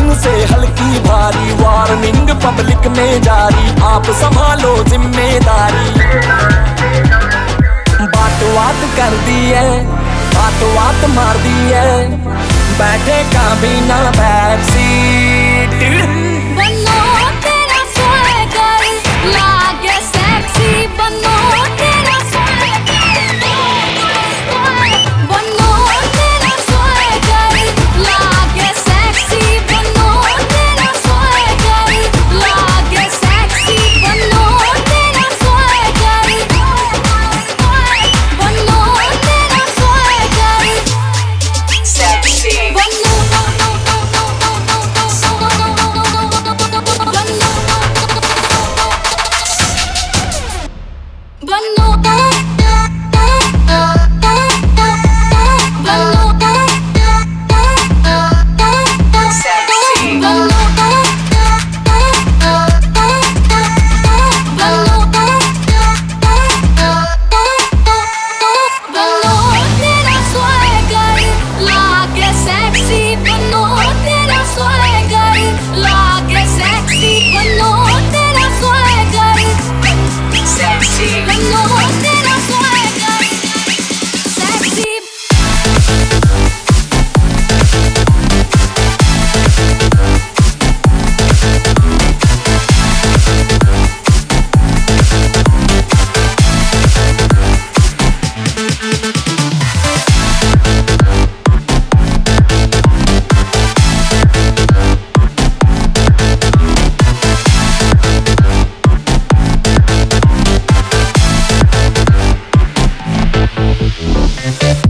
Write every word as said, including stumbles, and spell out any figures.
मन से हल्की भारी, वार्निंग पब्लिक में जारी, आप संभालो जिम्मेदारी। बात बात कर दी है, बात बात मार दी है, बैठे का बिना बैक सीट। बनो तेरा स्वैगर लागे सेक्सी, बनो तेरा स्वैगर, बनो तेरा स्वैगर लागे सेक्सी, बनो तेरा स्वैगर लागे सेक्सी, बनो तेरा स्वैगर, बनो तेरा स्वैगर सेक्सी, बनो We'll be right back.